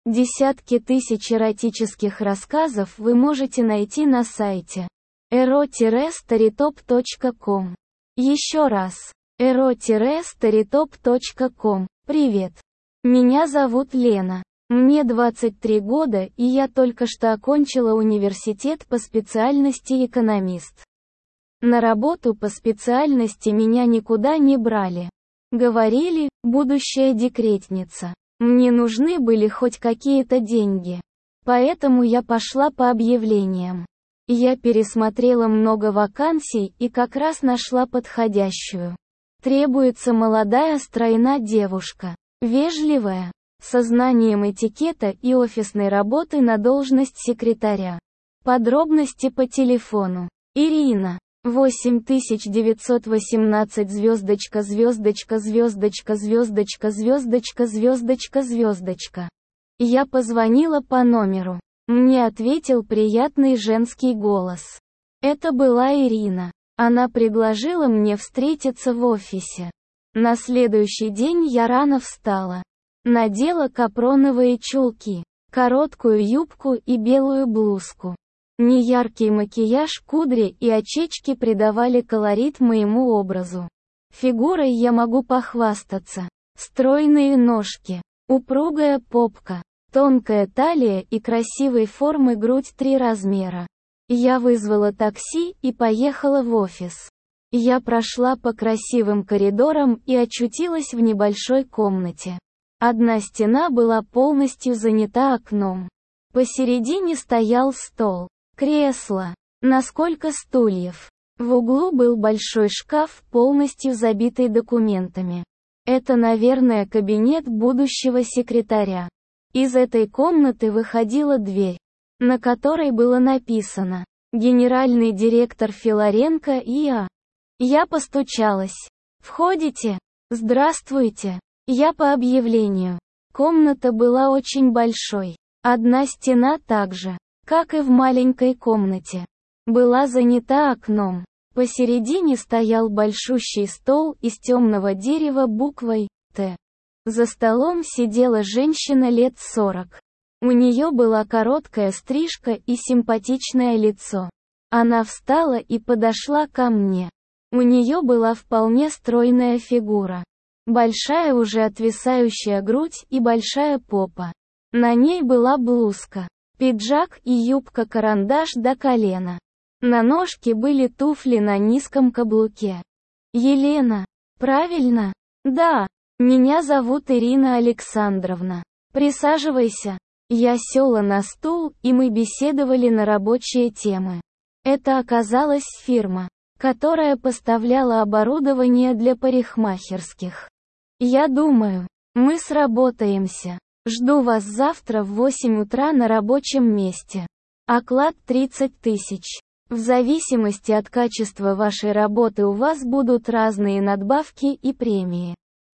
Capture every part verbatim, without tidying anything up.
Десятки тысяч эротических рассказов вы можете найти на сайте эро старитоп точка ком. Еще раз. эро старитоп точка ком. Привет. Меня зовут Лена. Мне двадцать три года, и я только что окончила университет по специальности экономист. На работу по специальности меня никуда не брали. Говорили, будущая декретница. Мне нужны были хоть какие-то деньги. Поэтому я пошла по объявлениям. Я пересмотрела много вакансий и как раз нашла подходящую. Требуется молодая стройная девушка, вежливая, со знанием этикета и офисной работы на должность секретаря. Подробности по телефону. Ирина. восемь девятьсот восемнадцать звездочка звездочка звездочка звездочка звездочка звездочка звездочка. Я позвонила по номеру. Мне ответил приятный женский голос. Это была Ирина. Она предложила мне встретиться в офисе. На следующий день я рано встала. Надела капроновые чулки, короткую юбку и белую блузку. Неяркий макияж, кудри и очечки придавали колорит моему образу. Фигурой я могу похвастаться. Стройные ножки, упругая попка, тонкая талия и красивой формы грудь три размера. Я вызвала такси и поехала в офис. Я прошла по красивым коридорам и очутилась в небольшой комнате. Одна стена была полностью занята окном. Посередине стоял стол. Кресло. Насколько стульев. В углу был большой шкаф, полностью забитый документами. Это, наверное, кабинет будущего секретаря. Из этой комнаты выходила дверь, на которой было написано «Генеральный директор Филаренко и А». Я постучалась. «Входите?» «Здравствуйте. Я по объявлению». Комната была очень большой. Одна стена также, как и в маленькой комнате, была занята окном. Посередине стоял большущий стол из темного дерева буквой «Т». За столом сидела женщина лет сорок. У нее была короткая стрижка и симпатичное лицо. Она встала и подошла ко мне. У нее была вполне стройная фигура. Большая уже отвисающая грудь и большая попа. На ней была блузка, пиджак и юбка-карандаш до колена. На ножке были туфли на низком каблуке. Елена. Правильно? Да. Меня зовут Ирина Александровна. Присаживайся. Я села на стул, и мы беседовали на рабочие темы. Это оказалась фирма, которая поставляла оборудование для парикмахерских. Я думаю, мы сработаемся. Жду вас завтра в восемь утра на рабочем месте. Оклад тридцать тысяч. В зависимости от качества вашей работы у вас будут разные надбавки и премии.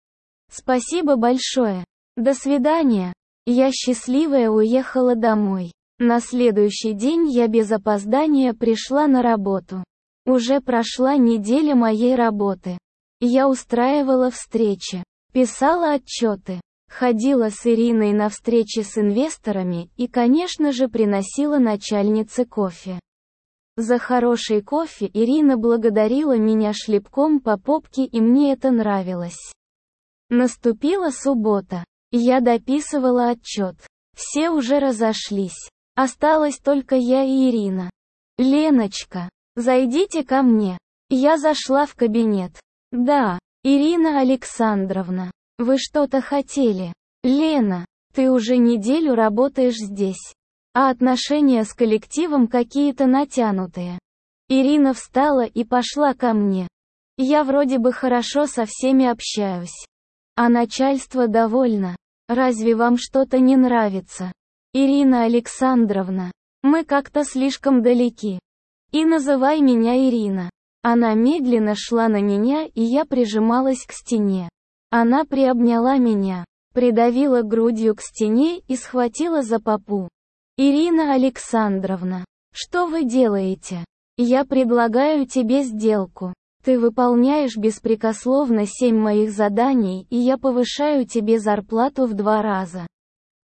Спасибо большое. До свидания. Я счастливая уехала домой. На следующий день я без опоздания пришла на работу. Уже прошла неделя моей работы. Я устраивала встречи, писала отчеты, ходила с Ириной на встречи с инвесторами и, конечно же, приносила начальнице кофе. За хороший кофе Ирина благодарила меня шлепком по попке, и мне это нравилось. Наступила суббота. Я дописывала отчет. Все уже разошлись. Осталась только я и Ирина. «Леночка, зайдите ко мне». Я зашла в кабинет. «Да, Ирина Александровна, вы что-то хотели?» «Лена, ты уже неделю работаешь здесь. А отношения с коллективом какие-то натянутые». Ирина встала и пошла ко мне. «Я вроде бы хорошо со всеми общаюсь. А начальство довольно. Разве вам что-то не нравится? Ирина Александровна, мы как-то слишком далеки. И называй меня Ирина». Она медленно шла на меня, и я прижималась к стене. Она приобняла меня, придавила грудью к стене и схватила за попу. «Ирина Александровна, что вы делаете? Я предлагаю тебе сделку. Ты выполняешь беспрекословно семь моих заданий, и я повышаю тебе зарплату в два раза.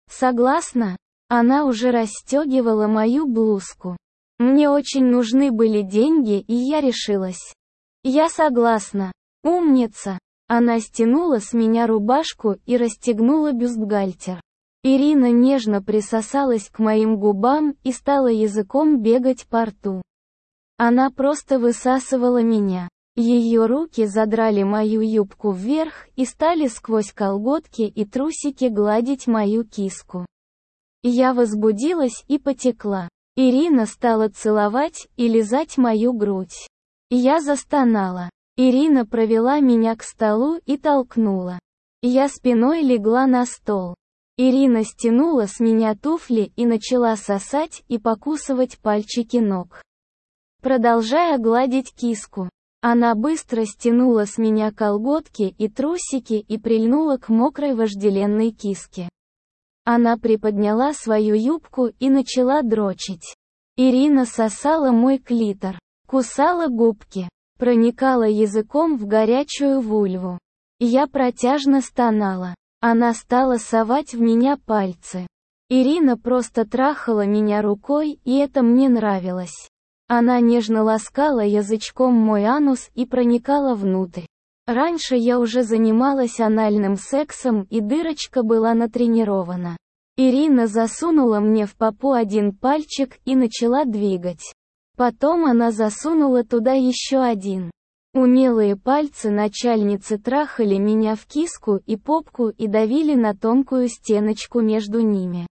Согласна? Она уже расстегивала мою блузку. Мне очень нужны были деньги, и я решилась. Я согласна. Умница. Она стянула с меня рубашку и расстегнула бюстгальтер. Ирина нежно присосалась к моим губам и стала языком бегать по рту. Она просто высасывала меня. Ее руки задрали мою юбку вверх и стали сквозь колготки и трусики гладить мою киску. Я возбудилась и потекла. Ирина стала целовать и лизать мою грудь. Я застонала. Ирина провела меня к столу и толкнула. Я спиной легла на стол. Ирина стянула с меня туфли и начала сосать и покусывать пальчики ног, продолжая гладить киску. Она быстро стянула с меня колготки и трусики и прильнула к мокрой вожделенной киске. Она приподняла свою юбку и начала дрочить. Ирина сосала мой клитор, кусала губки, проникала языком в горячую вульву. Я протяжно стонала. Она стала совать в меня пальцы. Ирина просто трахала меня рукой, и это мне нравилось. Она нежно ласкала язычком мой анус и проникала внутрь. Раньше я уже занималась анальным сексом, и дырочка была натренирована. Ирина засунула мне в попу один пальчик и начала двигать. Потом она засунула туда еще один. Умелые пальцы начальницы трахали меня в киску и попку и давили на тонкую стеночку между ними.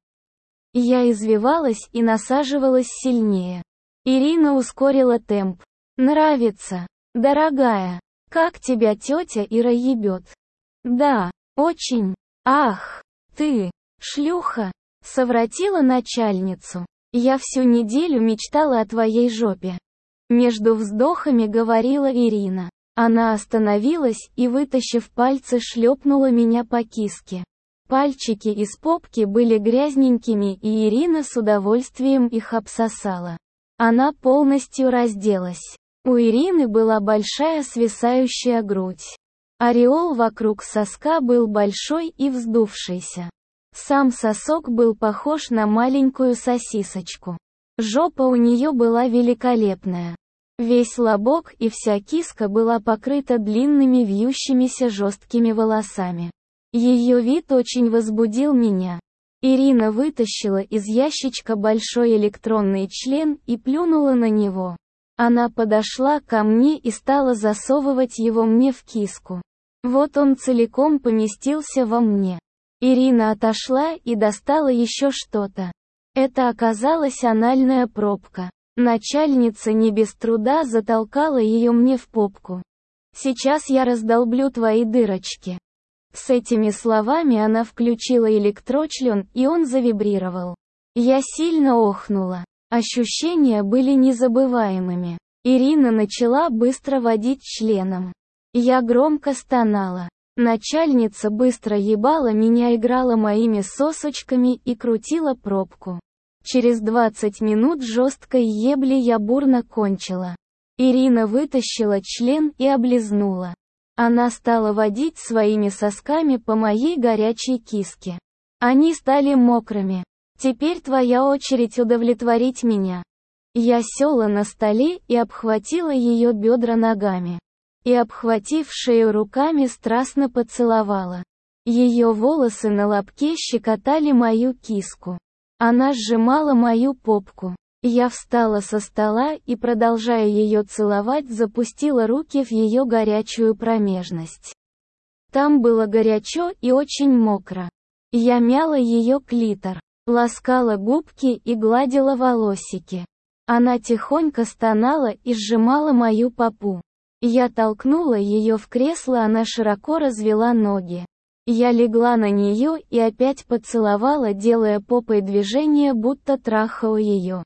Я извивалась и насаживалась сильнее. Ирина ускорила темп. «Нравится, дорогая. Как тебя тетя Ира ебет?» «Да, очень. Ах, ты, шлюха!» — совратила начальницу. «Я всю неделю мечтала о твоей жопе». Между вздохами говорила Ирина. Она остановилась и, вытащив пальцы, шлепнула меня по киске. Пальчики из попки были грязненькими, и Ирина с удовольствием их обсосала. Она полностью разделась. У Ирины была большая свисающая грудь. Ореол вокруг соска был большой и вздувшийся. Сам сосок был похож на маленькую сосисочку. Жопа у нее была великолепная. Весь лобок и вся киска была покрыта длинными вьющимися жесткими волосами. Ее вид очень возбудил меня. Ирина вытащила из ящичка большой электронный член и плюнула на него. Она подошла ко мне и стала засовывать его мне в киску. Вот он целиком поместился во мне. Ирина отошла и достала еще что-то. Это оказалась анальная пробка. Начальница не без труда затолкала ее мне в попку. «Сейчас я раздолблю твои дырочки». С этими словами она включила электрочлен, и он завибрировал. Я сильно охнула. Ощущения были незабываемыми. Ирина начала быстро водить членом. Я громко стонала. Начальница быстро ебала меня, играла моими сосочками и крутила пробку. Через двадцать минут жесткой ебли я бурно кончила. Ирина вытащила член и облизнула. Она стала водить своими сосками по моей горячей киске. Они стали мокрыми. «Теперь твоя очередь удовлетворить меня». Я села на столе и обхватила ее бедра ногами. И, обхватив шею руками, страстно поцеловала. Ее волосы на лобке щекотали мою киску. Она сжимала мою попку. Я встала со стола и, продолжая ее целовать, запустила руки в ее горячую промежность. Там было горячо и очень мокро. Я мяла ее клитор, ласкала губки и гладила волосики. Она тихонько стонала и сжимала мою попу. Я толкнула ее в кресло, она широко развела ноги. Я легла на нее и опять поцеловала, делая попой движение, будто трахала ее.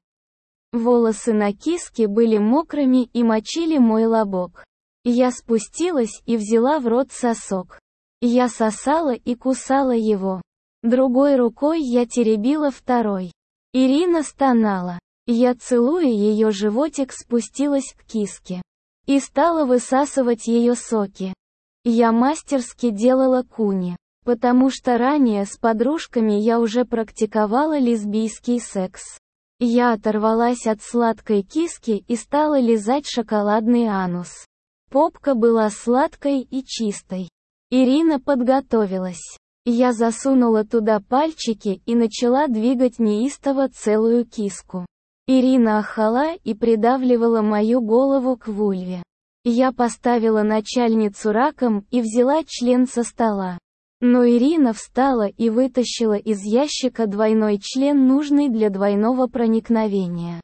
Волосы на киске были мокрыми и мочили мой лобок. Я спустилась и взяла в рот сосок. Я сосала и кусала его. Другой рукой я теребила второй. Ирина стонала. Я, целуя ее животик, спустилась к киске и стала высасывать ее соки. Я мастерски делала куни. Потому что ранее с подружками я уже практиковала лесбийский секс. Я оторвалась от сладкой киски и стала лизать шоколадный анус. Попка была сладкой и чистой. Ирина подготовилась. Я засунула туда пальчики и начала двигать неистово целую киску. Ирина ахала и придавливала мою голову к вульве. Я поставила начальницу раком и взяла член со стола. Но Ирина встала и вытащила из ящика двойной член, нужный для двойного проникновения.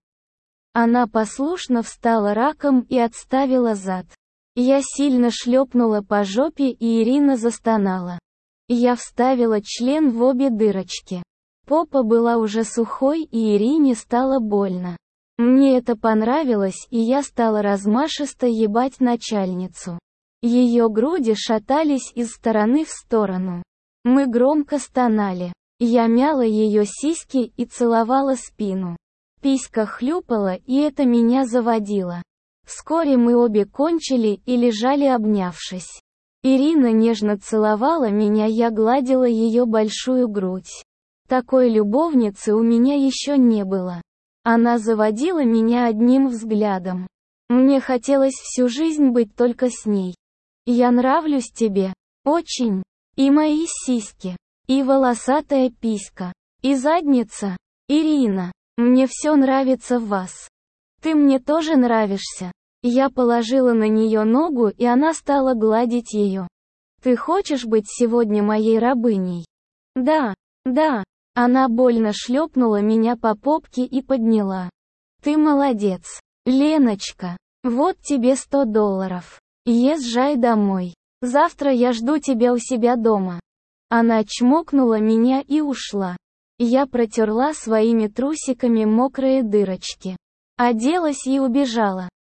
Она послушно встала раком и отставила зад. Я сильно шлепнула по жопе, и Ирина застонала. Я вставила член в обе дырочки. Попа была уже сухой, и Ирине стало больно. Мне это понравилось, и я стала размашисто ебать начальницу. Ее груди шатались из стороны в сторону. Мы громко стонали. Я мяла ее сиськи и целовала спину. Писька хлюпала, и это меня заводило. Вскоре мы обе кончили и лежали обнявшись. Ирина нежно целовала меня, я гладила ее большую грудь. Такой любовницы у меня еще не было. Она заводила меня одним взглядом. Мне хотелось всю жизнь быть только с ней. Я нравлюсь тебе. Очень. И мои сиськи. И волосатая писька. И задница. Ирина. Мне все нравится в вас. Ты мне тоже нравишься. Я положила на нее ногу, и она стала гладить ее. Ты хочешь быть сегодня моей рабыней? Да, да. Она больно шлепнула меня по попке и подняла. Ты молодец, Леночка. Вот тебе сто долларов. Езжай домой. Завтра я жду тебя у себя дома. Она чмокнула меня и ушла. Я протерла своими трусиками мокрые дырочки. Оделась и убежала.